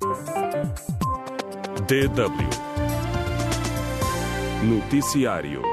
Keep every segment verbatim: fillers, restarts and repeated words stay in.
D W Noticiário.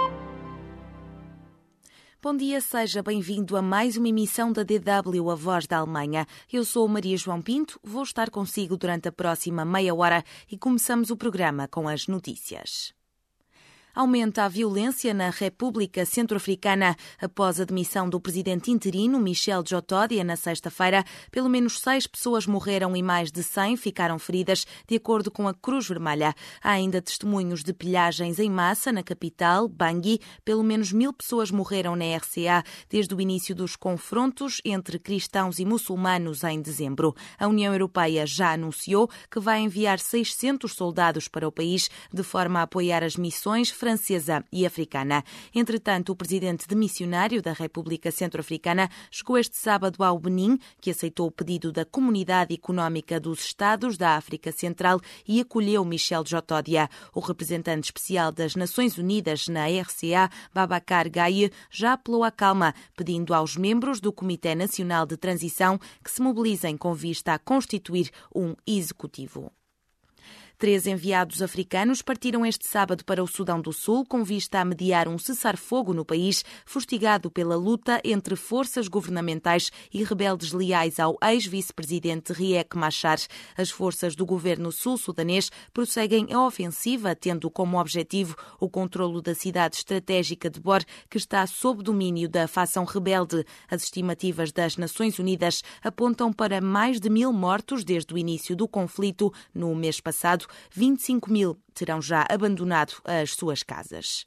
Bom dia, seja bem-vindo a mais uma emissão da D W, a Voz da Alemanha. Eu sou Maria João Pinto, vou estar consigo durante a próxima meia hora e começamos o programa com as notícias. Aumenta a violência na República Centro-Africana. Após a demissão do presidente interino, Michel Djotodia, na sexta-feira, pelo menos seis pessoas morreram e mais de cem ficaram feridas, de acordo com a Cruz Vermelha. Há ainda testemunhos de pilhagens em massa na capital, Bangui. Pelo menos mil pessoas morreram na R C A desde o início dos confrontos entre cristãos e muçulmanos em dezembro. A União Europeia já anunciou que vai enviar seiscentos soldados para o país, de forma a apoiar as missões francesa e africana. Entretanto, o presidente demissionário da República Centro-Africana chegou este sábado ao Benin, que aceitou o pedido da Comunidade Económica dos Estados da África Central e acolheu Michel Djotodia. O representante especial das Nações Unidas na R C A, Babacar Gaye, já apelou à calma, pedindo aos membros do Comitê Nacional de Transição que se mobilizem com vista a constituir um executivo. Três enviados africanos partiram este sábado para o Sudão do Sul com vista a mediar um cessar-fogo no país, fustigado pela luta entre forças governamentais e rebeldes leais ao ex-vice-presidente Riek Machar. As forças do governo sul-sudanês prosseguem a ofensiva, tendo como objetivo o controlo da cidade estratégica de Bor, que está sob domínio da facção rebelde. As estimativas das Nações Unidas apontam para mais de mil mortos desde o início do conflito no mês passado. vinte e cinco mil terão já abandonado as suas casas.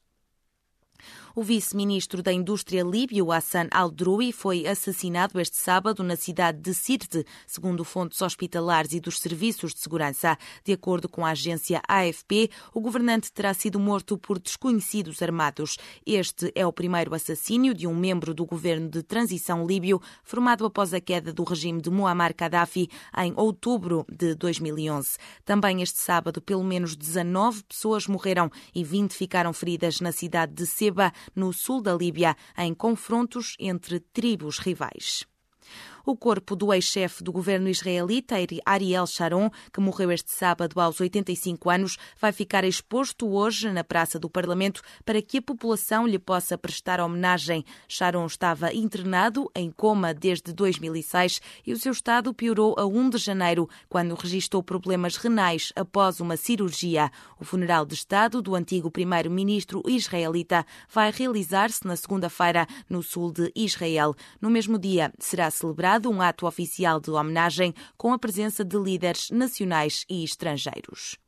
O vice-ministro da Indústria líbio, Hassan al-Droui, foi assassinado este sábado na cidade de Sirte, segundo fontes hospitalares e dos serviços de segurança. De acordo com a agência A F P, o governante terá sido morto por desconhecidos armados. Este é o primeiro assassínio de um membro do governo de transição líbio, formado após a queda do regime de Muammar Gaddafi em outubro de dois mil e onze. Também este sábado, pelo menos dezanove pessoas morreram e vinte ficaram feridas na cidade de Seba, no sul da Líbia, em confrontos entre tribos rivais. O corpo do ex-chefe do governo israelita, Ariel Sharon, que morreu este sábado aos oitenta e cinco anos, vai ficar exposto hoje na Praça do Parlamento para que a população lhe possa prestar homenagem. Sharon estava internado em coma desde dois mil e seis e o seu estado piorou a primeiro de janeiro, quando registrou problemas renais após uma cirurgia. O funeral de Estado do antigo primeiro-ministro israelita vai realizar-se na segunda-feira no sul de Israel. No mesmo dia, será celebrado um ato oficial de homenagem com a presença de líderes nacionais e estrangeiros.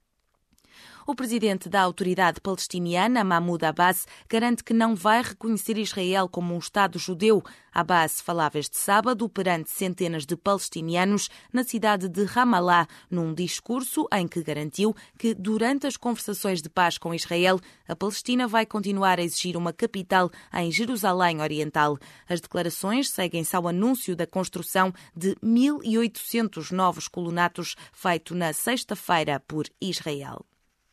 O presidente da Autoridade Palestiniana, Mahmoud Abbas, garante que não vai reconhecer Israel como um Estado judeu. Abbas falava este sábado perante centenas de palestinianos na cidade de Ramallah, num discurso em que garantiu que, durante as conversações de paz com Israel, a Palestina vai continuar a exigir uma capital em Jerusalém Oriental. As declarações seguem-se ao anúncio da construção de mil e oitocentos novos colonatos feito na sexta-feira por Israel.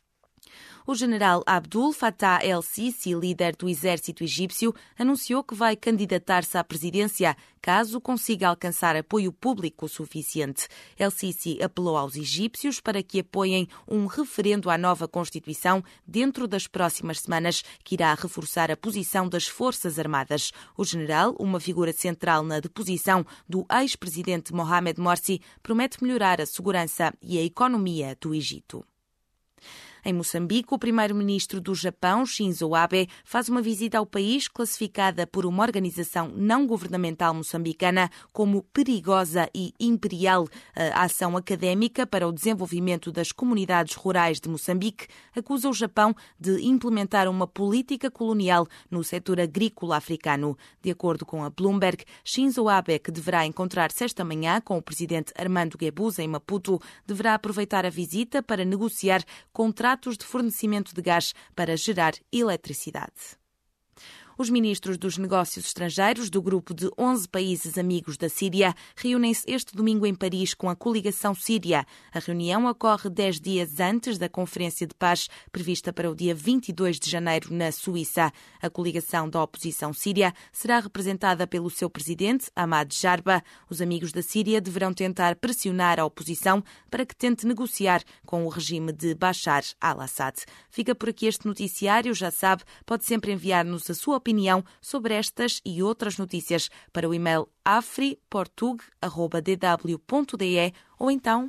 O general Abdul Fattah el-Sisi, líder do exército egípcio, anunciou que vai candidatar-se à presidência caso consiga alcançar apoio público suficiente. El-Sisi apelou aos egípcios para que apoiem um referendo à nova Constituição dentro das próximas semanas, que irá reforçar a posição das Forças Armadas. O general, uma figura central na deposição do ex-presidente Mohamed Morsi, promete melhorar a segurança e a economia do Egito. Em Moçambique, o primeiro-ministro do Japão, Shinzo Abe, faz uma visita ao país classificada por uma organização não governamental moçambicana como perigosa e imperial. A ação académica para o desenvolvimento das comunidades rurais de Moçambique acusa o Japão de implementar uma política colonial no setor agrícola africano. De acordo com a Bloomberg, Shinzo Abe, que deverá encontrar-se esta manhã com o presidente Armando Guebuza em Maputo, deverá aproveitar a visita para negociar contratos de fornecimento de gás para gerar eletricidade. Os ministros dos Negócios Estrangeiros do grupo de onze países amigos da Síria reúnem-se este domingo em Paris com a coligação síria. A reunião ocorre dez dias antes da Conferência de Paz prevista para o dia vinte e dois de janeiro na Suíça. A coligação da oposição síria será representada pelo seu presidente, Ahmad Jarba. Os amigos da Síria deverão tentar pressionar a oposição para que tente negociar com o regime de Bashar al-Assad. Fica por aqui este noticiário. Já sabe, pode sempre enviar-nos a sua opinião sobre estas e outras notícias para o e-mail afriportug arroba d w ponto d e ou então...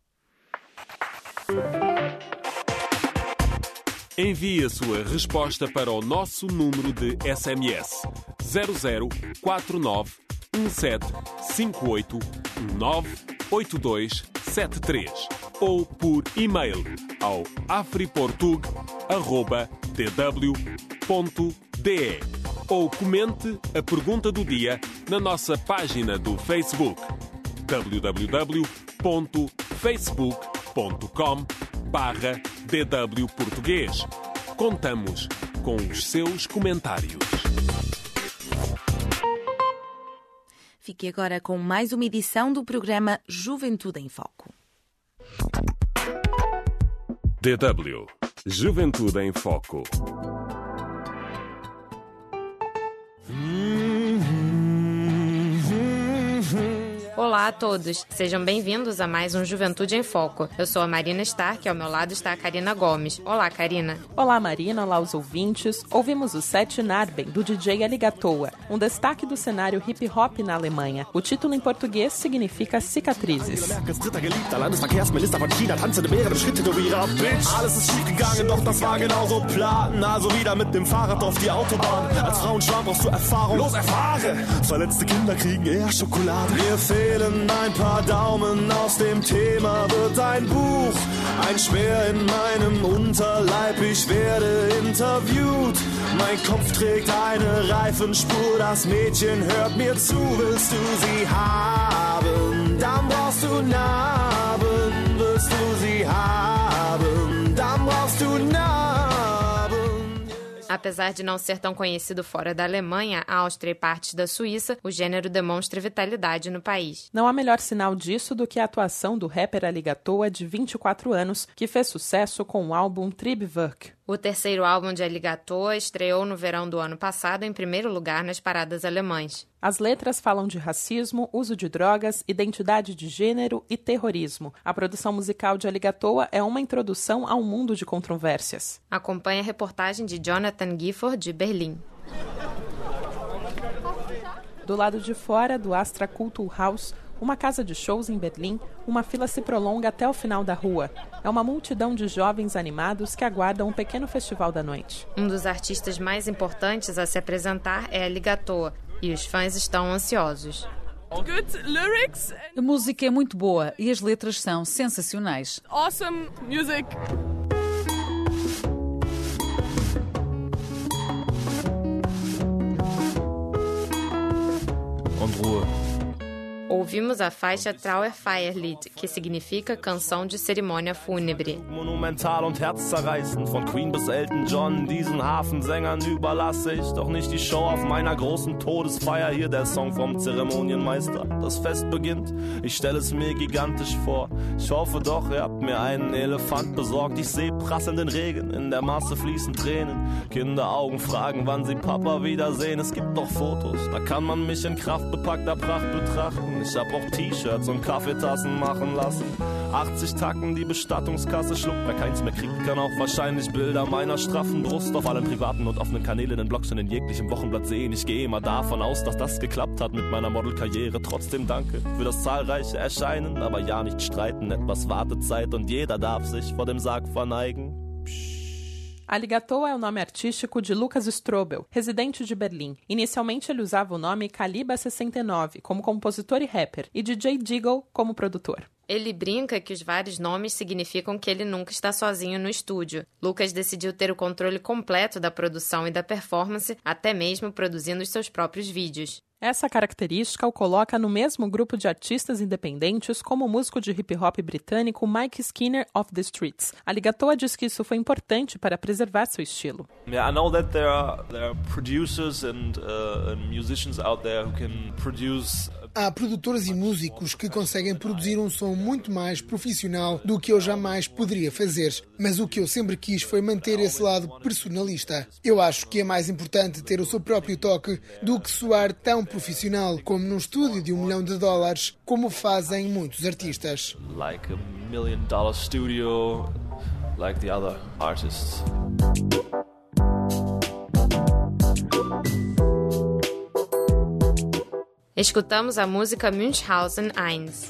Envie a sua resposta para o nosso número de S M S zero zero quatro nove um sete cinco oito um nove oito dois sete três ou por e-mail ao afriportug arroba d w ponto d e ou comente a pergunta do dia na nossa página do Facebook w w w ponto facebook ponto com barra d w português. Contamos com os seus comentários. Fique agora com mais uma edição do programa Juventude em Foco. D W Juventude em Foco. Olá a todos, sejam bem-vindos a mais um Juventude em Foco. Eu sou a Marina Stark e ao meu lado está a Karina Gomes. Olá, Karina. Olá, Marina, olá os ouvintes. Ouvimos o set Narben, do D J Alligatoa, um destaque do cenário hip-hop na Alemanha. O título em português significa Cicatrizes. Fehlen ein paar Daumen, aus dem Thema wird ein Buch. Ein Speer in meinem Unterleib, ich werde interviewt. Mein Kopf trägt eine Reifenspur, das Mädchen hört mir zu. Willst du sie haben, dann brauchst du Narben. Willst du sie haben, dann brauchst du Narben. Apesar de não ser tão conhecido fora da Alemanha, a Áustria e partes da Suíça, o gênero demonstra vitalidade no país. Não há melhor sinal disso do que a atuação do rapper Alligatoa, de vinte e quatro anos, que fez sucesso com o álbum Triebwerk. O terceiro álbum de Alligatoa estreou no verão do ano passado em primeiro lugar nas paradas alemãs. As letras falam de racismo, uso de drogas, identidade de gênero e terrorismo. A produção musical de Alligatoa é uma introdução ao mundo de controvérsias. Acompanhe a reportagem de Jonathan Gifford, de Berlim. Do lado de fora do Astra Kulturhaus, uma casa de shows em Berlim, uma fila se prolonga até o final da rua. É uma multidão de jovens animados que aguardam um pequeno festival da noite. Um dos artistas mais importantes a se apresentar é Alligatoa, e os fãs estão ansiosos. A música é muito boa e as letras são sensacionais. Awesome music. Und Ruhe. Ouvimos a faixa Trauerfeierlied, que significa canção de cerimônia fúnebre. Monumental und herzzerreißend, von Queen bis Elton John, diesen Hafensängern überlasse ich doch nicht die Show auf meiner großen Todesfeier. Hier der Song vom Zeremonienmeister, das Fest beginnt, ich stelle es mir gigantisch vor. Ich hoffe doch, ihr habt mir einen Elefant besorgt. Ich seh prasselnden Regen, in der Masse fließen Tränen. Kinderaugen fragen, wann sie Papa wiedersehen. Es gibt doch Fotos, da kann man mich in kraftbepackter Pracht betrachten. Ich hab auch T-Shirts und Kaffeetassen machen lassen. achtzig Tacken, die Bestattungskasse schluckt. Wer keins mehr kriegt, kann auch wahrscheinlich Bilder meiner straffen Brust auf allen privaten und offenen Kanälen in Blogs und in jeglichem Wochenblatt sehen. Ich gehe immer davon aus, dass das geklappt hat mit meiner Modelkarriere. Trotzdem danke für das zahlreiche Erscheinen, aber ja nicht streiten. Etwas Wartezeit und jeder darf sich vor dem Sarg verneigen. Psch. Alligatoa é o nome artístico de Lukas Strobel, residente de Berlim. Inicialmente ele usava o nome Caliba sessenta e nove como compositor e rapper, e D J Deagle como produtor. Ele brinca que os vários nomes significam que ele nunca está sozinho no estúdio. Lucas decidiu ter o controle completo da produção e da performance, até mesmo produzindo os seus próprios vídeos. Essa característica o coloca no mesmo grupo de artistas independentes como o músico de hip-hop britânico Mike Skinner of the Streets. Alligator diz que isso foi importante para preservar seu estilo. Yeah, I know that there are there are producers and, uh, and musicians out there who can produce. Há produtores e músicos que conseguem produzir um som muito mais profissional do que eu jamais poderia fazer. Mas o que eu sempre quis foi manter esse lado personalista. Eu acho que é mais importante ter o seu próprio toque do que soar tão profissional como num estúdio de um milhão de dólares, como fazem muitos artistas. Like a million dollar studio, like the other artists. Escutamos a música Münchhausen eins.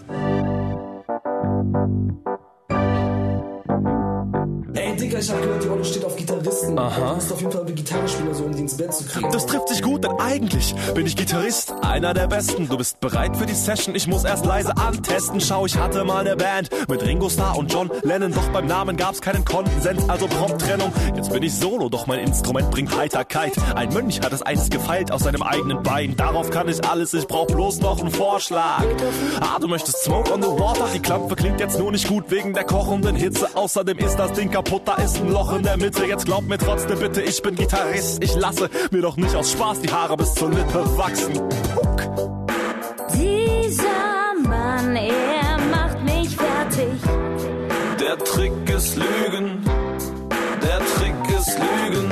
Ey, Digga, ich hab gehört, die Rolle steht auf Gitarristen. Aha. Du musst auf jeden Fall einen Gitarrenspieler so, um die ins Bett zu kriegen. Das trifft sich gut, denn eigentlich bin ich Gitarrist, einer der Besten. Du bist bereit für die Session, ich muss erst leise antesten. Schau, ich hatte mal eine Band mit Ringo Starr und John Lennon, doch beim Namen gab's keinen Konsens, also prompt Trennung. Jetzt bin ich solo, doch mein Instrument bringt Heiterkeit. Ein Mönch hat es einst gefeilt aus seinem eigenen Bein. Darauf kann ich alles, ich brauch bloß noch einen Vorschlag. Ah, du möchtest Smoke on the Water? Die Klampe klingt jetzt nur nicht gut wegen der kochenden Hitze. Außerdem ist das Ding kaputt, da ist ein Loch in der Mitte. Jetzt glaub mir trotzdem bitte, ich bin Gitarrist. Ich lasse mir doch nicht aus Spaß die Haare bis zur Lippe wachsen. Huck. Dieser Mann, er macht mich fertig. Der Trick ist Lügen. Der Trick ist Lügen.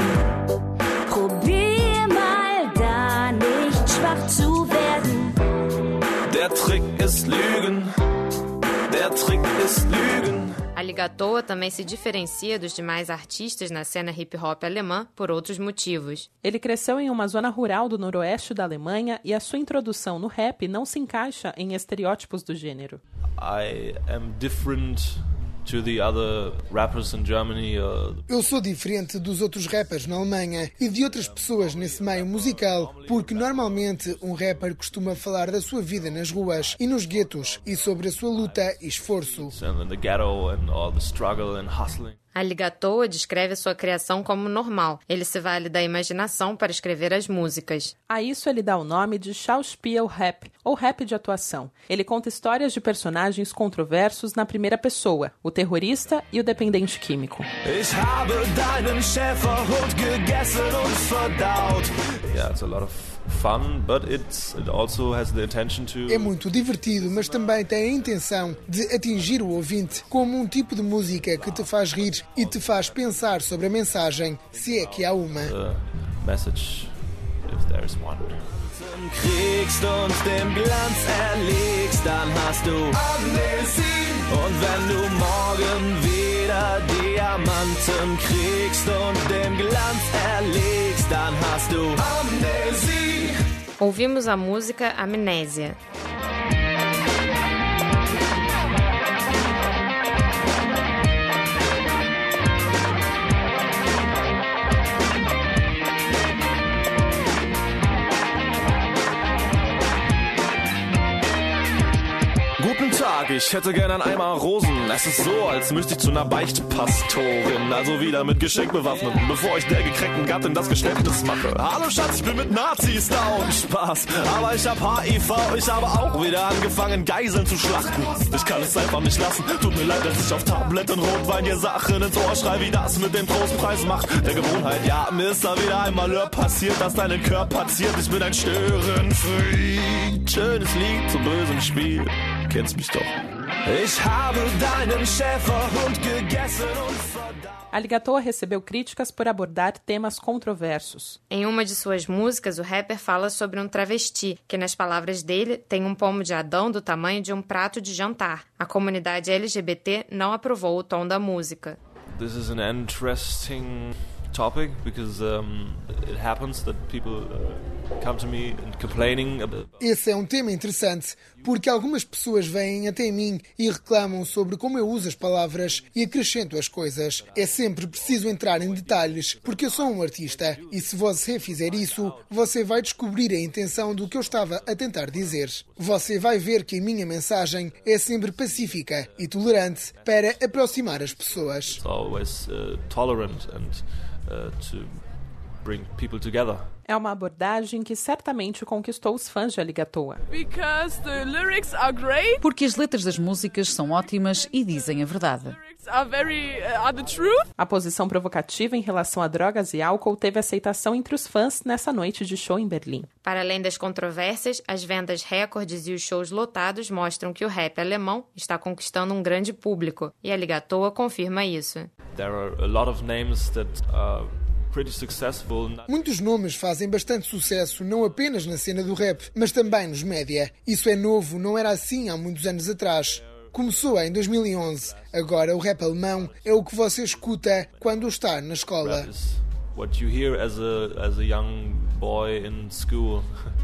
Probier mal da nicht schwach zu werden. Der Trick ist Lügen. Der Trick ist Lügen. Alligator também se diferencia dos demais artistas na cena hip-hop alemã por outros motivos. Ele cresceu em uma zona rural do noroeste da Alemanha e a sua introdução no rap não se encaixa em estereótipos do gênero. I am different to the other rappers in Germany. Uh... Eu sou diferente dos outros rappers na Alemanha e de outras pessoas nesse meio musical, porque normalmente um rapper costuma falar da sua vida nas ruas e nos guetos e sobre a sua luta e esforço. And the ghetto and all the struggle and hustling. Alligator descreve sua criação como normal. Ele se vale da imaginação para escrever as músicas. A isso ele dá o nome de Schauspiel-Rap, ou rap de atuação. Ele conta histórias de personagens controversos na primeira pessoa, o terrorista e o dependente químico. Ich habe deinen Schäferhund gegessen und verdaut. Yeah, it's a lot of fun, but it's, it also has the intention to... É muito divertido, mas também tem a intenção de atingir o ouvinte como um tipo de música que te faz rir e te faz pensar sobre a mensagem, se é que há uma. The message, if there is one. Kriegst und dem Glanz erlegst, dann hast du Amnesie. Und wenn du morgen wieder Diamanten kriegst und dem Glanz erlegst, dann hast du Amnesie. Ouvimos a música Amnésia. Guten Tag, ich hätte gern ein Eimer Rosen. Es ist so, als müsste ich zu einer Beichtpastorin. Also wieder mit Geschenk bewaffnen, bevor ich der gekränkten Gattin das Geschlechtnis mache. Hallo Schatz, ich bin mit Nazis da und Spaß. Aber ich hab H I V, ich habe auch wieder angefangen, Geiseln zu schlachten. Ich kann es einfach nicht lassen, tut mir leid, dass ich auf Tabletten Rotwein dir Sachen ins Ohr schreibe, wie das mit dem Trostpreis macht. Der Gewohnheit, ja, mir ist da wieder ein Malheur passiert, dass deinen Körper ziert. Ich bin ein Störenfreak. Schönes Lied zum bösen Spiel. Kennst mich doch. Ich habe deinen Schäferhund gegessen und verdaut. Alligator recebeu críticas por abordar temas controversos. Em uma de suas músicas, o rapper fala sobre um travesti, que nas palavras dele tem um pomo de Adão do tamanho de um prato de jantar. A comunidade L G B T não aprovou o tom da música. This is an interesting topic because um, it happens that people uh, come to me and complaining about... Esse é um tema interessante porque algumas pessoas vêm até mim e reclamam sobre como eu uso as palavras e acrescento as coisas. É sempre preciso entrar em detalhes porque eu sou um artista e se você fizer isso, você vai descobrir a intenção do que eu estava a tentar dizer. Você vai ver que a minha mensagem é sempre pacífica e tolerante para aproximar as pessoas. It's always uh, tolerant and Uh, to bring people together. É uma abordagem que certamente conquistou os fãs de Alligator. Because the lyrics are great. Porque as letras das músicas são ótimas e dizem a verdade. Are very, uh, are the truth. A posição provocativa em relação a drogas e álcool teve aceitação entre os fãs nessa noite de show em Berlim. Para além das controvérsias, as vendas recordes e os shows lotados mostram que o rap alemão está conquistando um grande público, e Alligator confirma isso. There are a lot of names that are pretty successful. Muitos nomes fazem bastante sucesso, não apenas na cena do rap, mas também nos média. Isso é novo, não era assim há muitos anos atrás. Começou em dois mil e onze. Agora o rap alemão é o que você escuta quando está na escola. What you hear as a as a young boy in school.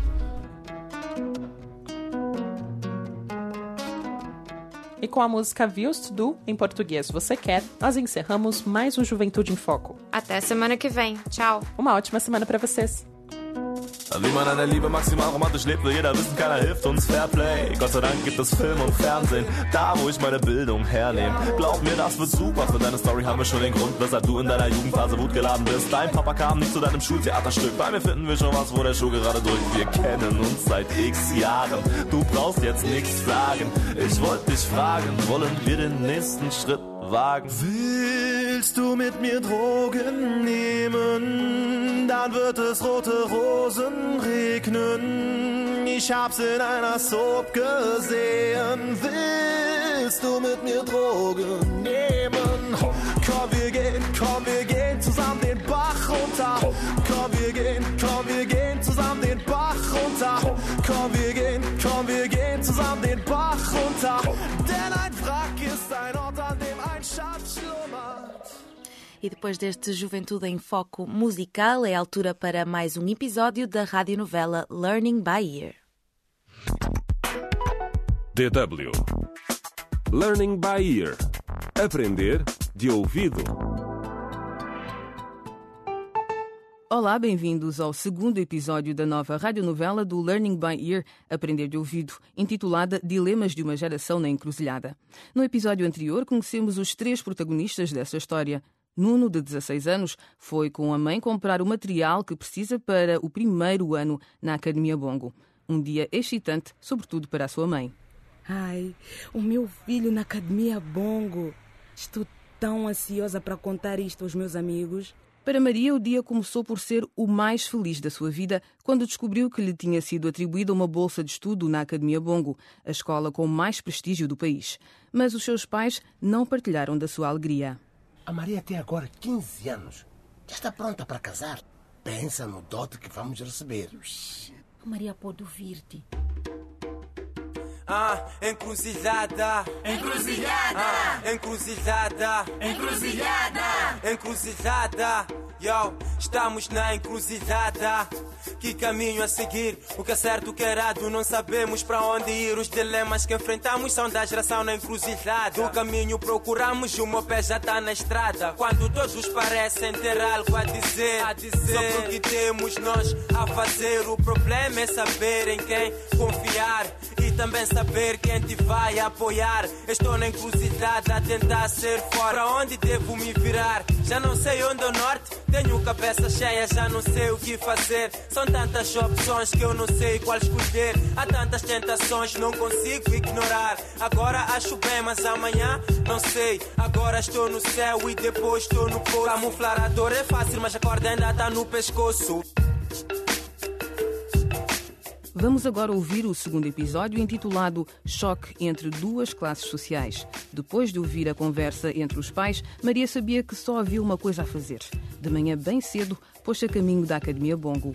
E com a música Willst du, em português Você Quer, nós encerramos mais um Juventude em Foco. Até semana que vem. Tchau. Uma ótima semana para vocês. Wie man an der Liebe maximal romantisch lebt, will jeder wissen, keiner hilft uns Fairplay. Gott sei Dank gibt es Film und Fernsehen, da wo ich meine Bildung hernehme. Glaub mir, das wird super, für deine Story haben wir schon den Grund, weshalb du in deiner Jugendphase wutgeladen bist. Dein Papa kam nicht zu deinem Schultheaterstück, bei mir finden wir schon was, wo der Schuh gerade drückt. Wir kennen uns seit x Jahren, du brauchst jetzt nichts sagen. Ich wollte dich fragen, wollen wir den nächsten Schritt wagen? Willst du mit mir Drogen nehmen? Dann wird es rote Rosen regnen. Ich hab's in einer Soap gesehen. Willst du mit mir Drogen nehmen? Komm, wir gehen, komm, wir gehen zusammen den Bach runter. Komm, wir gehen, komm, wir gehen zusammen den Bach runter. Komm, wir gehen, komm, wir gehen zusammen den Bach runter. Denn ein Wrack ist ein Ort, an dem ein Schatz schlummert. E depois deste Juventude em Foco musical, é a altura para mais um episódio da radionovela Learning by Ear. D W Learning by Ear. Aprender de ouvido. Olá, bem-vindos ao segundo episódio da nova radionovela do Learning by Ear, Aprender de Ouvido, intitulada Dilemas de uma Geração na Encruzilhada. No episódio anterior, conhecemos os três protagonistas dessa história. Nuno, de dezasseis anos, foi com a mãe comprar o material que precisa para o primeiro ano na Academia Bongo. Um dia excitante, sobretudo para a sua mãe. Ai, o meu filho na Academia Bongo. Estou tão ansiosa para contar isto aos meus amigos. Para Maria, o dia começou por ser o mais feliz da sua vida quando descobriu que lhe tinha sido atribuída uma bolsa de estudo na Academia Bongo, a escola com mais prestígio do país. Mas os seus pais não partilharam da sua alegria. A Maria tem agora quinze anos. Já está pronta para casar. Pensa no dote que vamos receber. A Maria pode ouvir-te. Ah, encruzilhada. Encruzilhada. Ah, encruzilhada. Encruzilhada. Encruzilhada. Yo, estamos na encruzilhada. Que caminho a seguir? O que é certo, o que é errado? Não sabemos para onde ir. Os dilemas que enfrentamos são da geração na encruzilhada. O caminho procuramos e o meu pé já está na estrada. Quando todos parecem ter algo a dizer, a dizer sobre o que temos nós a fazer. O problema é saber em quem confiar e também saber quem te vai apoiar. Estou na encruzilhada a tentar ser fora. Para onde devo me virar? Já não sei onde é o norte. Tenho cabeça cheia, já não sei o que fazer. São tantas opções que eu não sei qual escolher. Há tantas tentações, não consigo ignorar. Agora acho bem, mas amanhã não sei. Agora estou no céu e depois estou no poço. Camuflar a dor é fácil, mas a corda ainda está no pescoço. Vamos agora ouvir o segundo episódio intitulado Choque entre duas classes sociais. Depois de ouvir a conversa entre os pais, Maria sabia que só havia uma coisa a fazer. De manhã bem cedo, pôs-se a caminho da Academia Bongo.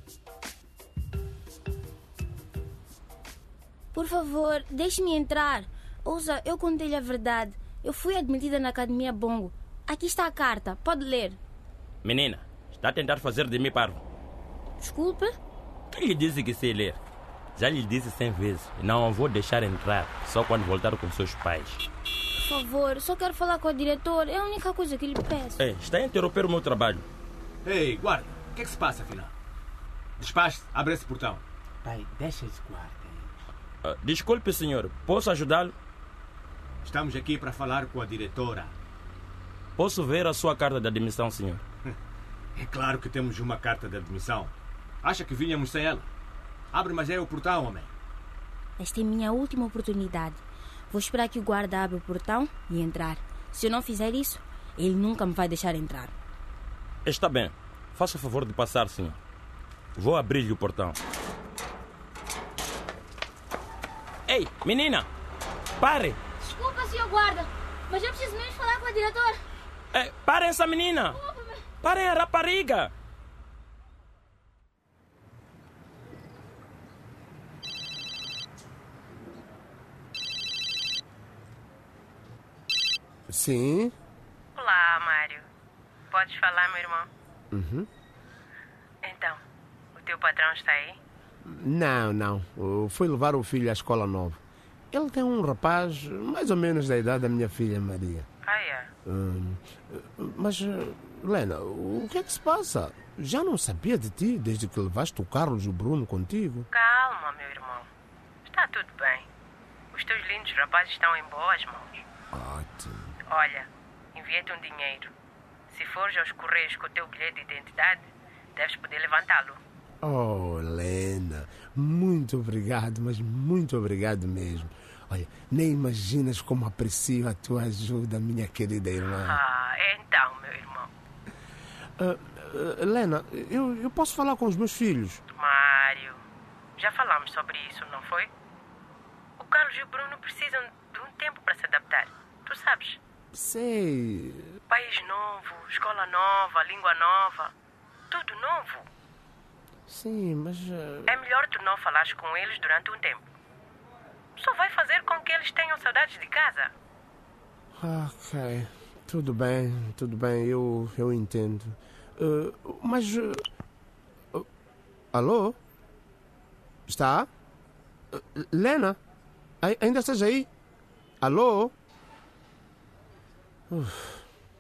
Por favor, deixe-me entrar. Ouça, eu contei-lhe a verdade. Eu fui admitida na Academia Bongo. Aqui está a carta, pode ler. Menina, está a tentar fazer de mim parvo. Desculpe? Quem lhe disse que sei ler? Já lhe disse cem vezes. Não a vou deixar entrar, só quando voltar com seus pais. Por favor, só quero falar com a diretora. É a única coisa que lhe peço. Ei, está a interromper o meu trabalho. Ei, guarda, o que é que se passa, afinal? Despache, abre esse portão. Pai, deixa esse guarda. Uh, desculpe, senhor, posso ajudá-lo? Estamos aqui para falar com a diretora. Posso ver a sua carta de admissão, senhor? É claro que temos uma carta de admissão. Acha que vinhamos sem ela? Abre, mas é o portão, homem. Esta é minha última oportunidade. Vou esperar que o guarda abra o portão e entrar. Se eu não fizer isso, ele nunca me vai deixar entrar. Está bem. Faça o favor de passar, senhor. Vou abrir-lhe o portão. Ei, menina! Pare! Desculpa, senhor guarda, mas eu preciso mesmo falar com a diretora. É, parem essa menina! Parem a rapariga! Sim? Olá, Mário. Podes falar, meu irmão? Uhum. Então, o teu patrão está aí? Não, não. Eu fui levar o filho à escola nova. Ele tem um rapaz mais ou menos da idade da minha filha Maria. Ah, é? Hum, mas, Lena, o que é que se passa? Já não sabia de ti desde que levaste o Carlos e o Bruno contigo. Calma, meu irmão. Está tudo bem. Os teus lindos rapazes estão em boas mãos. Ótimo. Olha, enviei-te um dinheiro. Se fores aos Correios com o teu bilhete de identidade, deves poder levantá-lo. Oh, Lena, muito obrigado, mas muito obrigado mesmo. Olha, nem imaginas como aprecio a tua ajuda, minha querida irmã. Ah, então, meu irmão. Uh, uh, Lena, eu, eu posso falar com os meus filhos? Mário, já falamos sobre isso, não foi? O Carlos e o Bruno precisam de um tempo para se adaptar. Tu sabes? Sei. País novo, escola nova, língua nova. Tudo novo. Sim, mas... Uh... É melhor tu não falares com eles durante um tempo. Só vai fazer com que eles tenham saudades de casa. Ok. Tudo bem, tudo bem. Eu, eu entendo. Uh, mas... Uh... Uh... Alô? Está? Uh, Lena? A- ainda estás aí? Alô? Uf.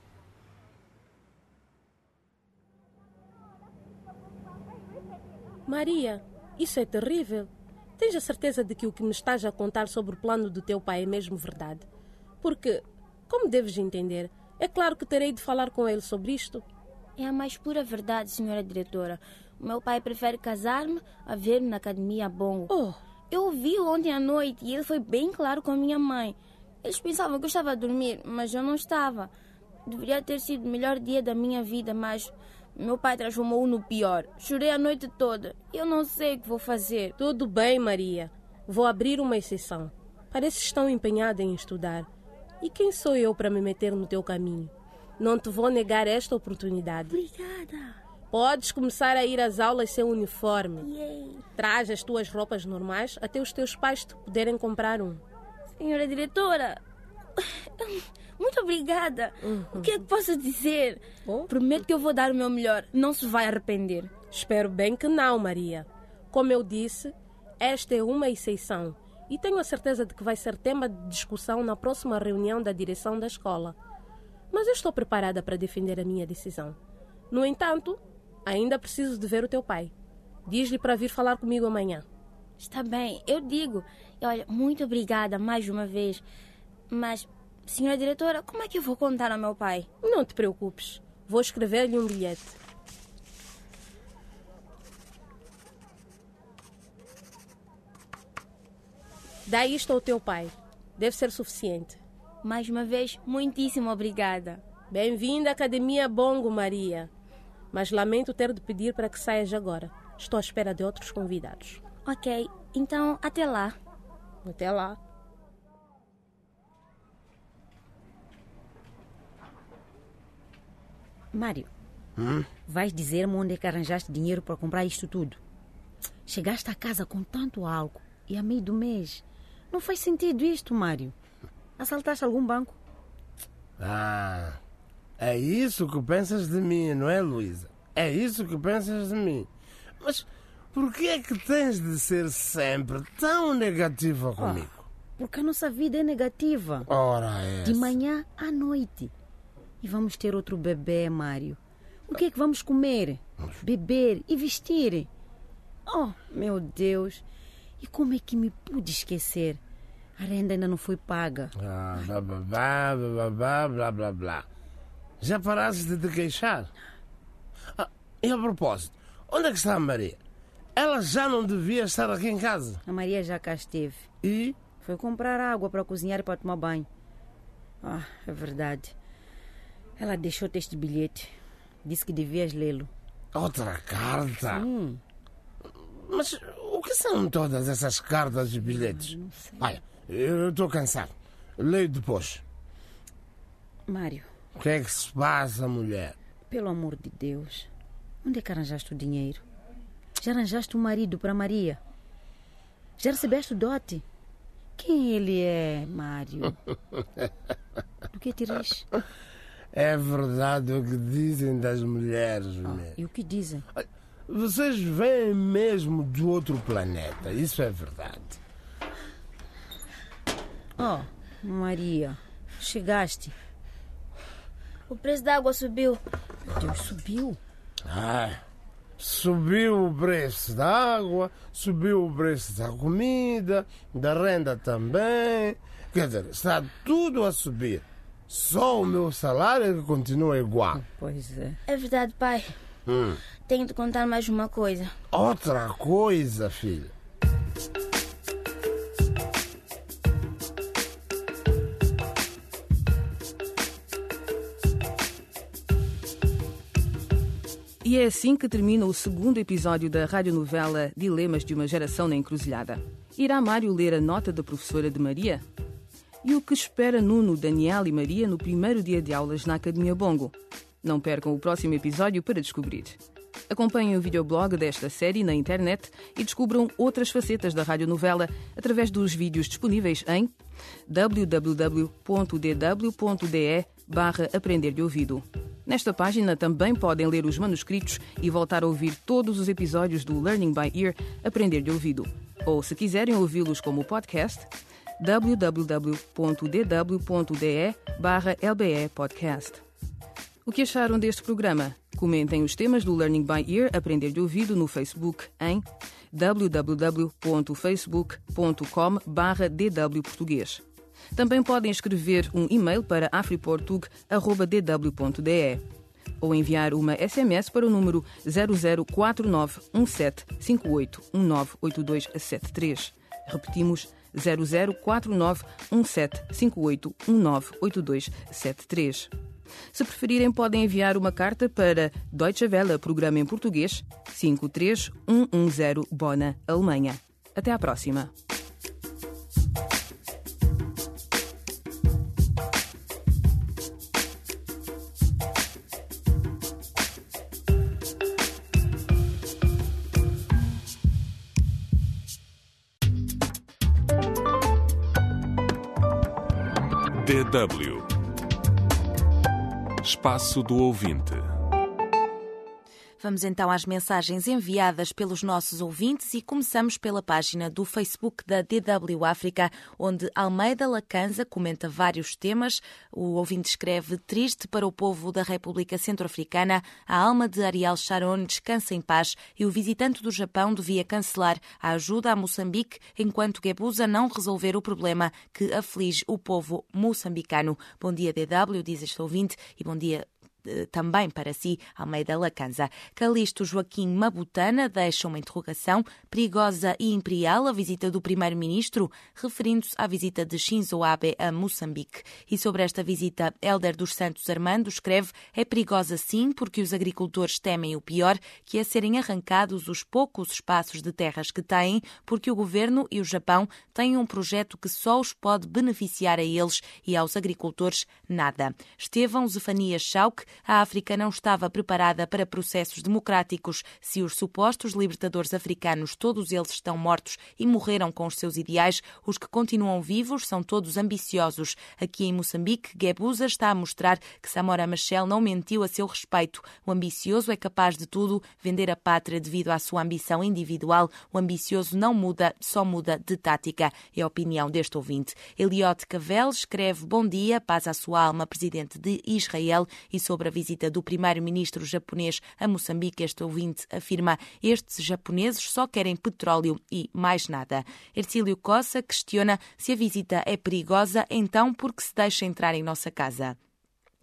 Maria, isso é terrível. Tens a certeza de que o que me estás a contar sobre o plano do teu pai é mesmo verdade? Porque, como deves entender, é claro que terei de falar com ele sobre isto. É a mais pura verdade, senhora diretora. O meu pai prefere casar-me a ver-me na academia Bongo. Oh. Eu ouvi-o ontem à noite e ele foi bem claro com a minha mãe. Eles pensavam que eu estava a dormir, mas eu não estava. Deveria ter sido o melhor dia da minha vida, mas meu pai transformou-o no pior. Chorei a noite toda. Eu não sei o que vou fazer. Tudo bem, Maria. Vou abrir uma exceção. Parece que estão empenhada em estudar. E quem sou eu para me meter no teu caminho? Não te vou negar esta oportunidade. Obrigada. Podes começar a ir às aulas sem uniforme. Yay. Traz as tuas roupas normais até os teus pais te poderem comprar um. Senhora diretora, muito obrigada. Uhum. O que é que posso dizer? Oh? Prometo que eu vou dar o meu melhor. Não se vai arrepender. Espero bem que não, Maria. Como eu disse, esta é uma exceção. E tenho a certeza de que vai ser tema de discussão na próxima reunião da direção da escola. Mas eu estou preparada para defender a minha decisão. No entanto, ainda preciso de ver o teu pai. Diz-lhe para vir falar comigo amanhã. Está bem, eu digo. E olha, muito obrigada mais uma vez. Mas, senhora diretora, como é que eu vou contar ao meu pai? Não te preocupes. Vou escrever-lhe um bilhete. Dá isto ao teu pai. Deve ser suficiente. Mais uma vez, muitíssimo obrigada. Bem-vinda à Academia Bongo, Maria. Mas lamento ter de pedir para que saias agora. Estou à espera de outros convidados. Ok, então até lá. Até lá. Mário, hum? vais dizer-me onde é que arranjaste dinheiro para comprar isto tudo? Chegaste a casa com tanto álcool e a meio do mês. Não faz sentido isto, Mário. Assaltaste algum banco? Ah, é isso que pensas de mim, não é, Luísa? É isso que pensas de mim. Mas por que é que tens de ser sempre tão negativa comigo? Oh, porque a nossa vida é negativa. Ora, é. De manhã à noite. E vamos ter outro bebê, Mário. O que é que vamos comer? Beber e vestir? Oh, meu Deus. E como é que me pude esquecer? A renda ainda não foi paga. Ah, blá, blá, blá, blá, blá, blá, blá, blá. Já paraste de te queixar? Ah, e a propósito, onde é que está a Maria? Ela já não devia estar aqui em casa. A Maria já cá esteve. E? Foi comprar água para cozinhar e para tomar banho. Ah, é verdade. Ela deixou-te este bilhete. Disse que devias lê-lo. Outra carta? Sim. Mas o que são todas essas cartas e bilhetes? Não sei. Olha, eu estou cansado. Leio depois. Mário. O que é que se passa, mulher? Pelo amor de Deus. Onde é que arranjaste o dinheiro? Já arranjaste um marido para Maria? Já recebeste o dote? Quem ele é, Mário? Do que te rires? É verdade o que dizem das mulheres, ah, mulher. E o que dizem? Vocês vêm mesmo do outro planeta. Isso é verdade. Oh, Maria, chegaste. O preço da água subiu. Meu Deus, subiu? Ah, subiu o preço da água, subiu o preço da comida, da renda também. Quer dizer, está tudo a subir. Só o meu salário é que continua igual. Pois é. É verdade, pai. Hum. Tenho de contar mais uma coisa. Outra coisa, filho. E é assim que termina o segundo episódio da radionovela Dilemas de uma Geração na Encruzilhada. Irá Mário ler a nota da professora de Maria? E o que espera Nuno, Daniel e Maria no primeiro dia de aulas na Academia Bongo? Não percam o próximo episódio para descobrir. Acompanhem o videoblog desta série na internet e descubram outras facetas da radionovela através dos vídeos disponíveis em w w w ponto d w ponto d e barra aprender de ouvido. Nesta página também podem ler os manuscritos e voltar a ouvir todos os episódios do Learning by Ear Aprender de Ouvido. Ou, se quiserem ouvi-los como podcast, w w w ponto d w ponto d e barra l b e podcast. O que acharam deste programa? Comentem os temas do Learning by Ear Aprender de Ouvido no Facebook em w w w ponto facebook ponto com barra d w português. Também podem escrever um e-mail para afriportug arroba d w ponto d e ou enviar uma S M S para o número zero zero quatro nove um sete cinco oito um nove oito dois sete três. Repetimos, zero zero quatro nove um sete cinco oito um nove oito dois sete três. Se preferirem, podem enviar uma carta para Deutsche Welle, programa em português, cinco três um um zero Bona, Alemanha. Até à próxima. D W Espaço do Ouvinte. Vamos então às mensagens enviadas pelos nossos ouvintes e começamos pela página do Facebook da D W África, onde Almeida Lacanza comenta vários temas. O ouvinte escreve: triste para o povo da República Centro-Africana, a alma de Ariel Sharon descansa em paz e o visitante do Japão devia cancelar a ajuda a Moçambique enquanto Guebuza não resolver o problema que aflige o povo moçambicano. Bom dia, D W, diz este ouvinte, e bom dia também para si, Almeida Lacanza. Calixto Joaquim Mabutana deixa uma interrogação: perigosa e imperial a visita do primeiro-ministro, referindo-se à visita de Shinzo Abe a Moçambique. E sobre esta visita, Hélder dos Santos Armando escreve: é perigosa sim, porque os agricultores temem o pior, que é serem arrancados os poucos espaços de terras que têm, porque o governo e o Japão têm um projeto que só os pode beneficiar a eles e aos agricultores nada. Estevão Zefanias Schauck: a África não estava preparada para processos democráticos. Se os supostos libertadores africanos, todos eles estão mortos e morreram com os seus ideais, os que continuam vivos são todos ambiciosos. Aqui em Moçambique, Guebuza está a mostrar que Samora Machel não mentiu a seu respeito. O ambicioso é capaz de tudo, vender a pátria devido à sua ambição individual. O ambicioso não muda, só muda de tática. É a opinião deste ouvinte. Eliote Cavel escreve: bom dia, paz à sua alma, presidente de Israel. E sobre a visita do primeiro-ministro japonês a Moçambique, este ouvinte afirma: estes japoneses só querem petróleo e mais nada. Ercílio Cossa questiona se a visita é perigosa, então por que se deixa entrar em nossa casa?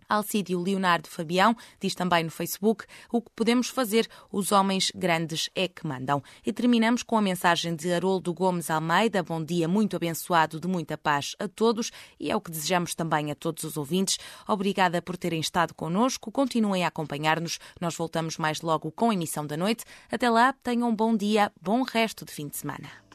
Alcídio Leonardo Fabião diz também no Facebook: o que podemos fazer, os homens grandes é que mandam. E terminamos com a mensagem de Haroldo Gomes Almeida. Bom dia, muito abençoado, de muita paz a todos, e é o que desejamos também a todos os ouvintes. Obrigada por terem estado connosco. Continuem a acompanhar-nos. Nós voltamos mais logo com a emissão da noite. Até lá, tenham um bom dia, bom resto de fim de semana.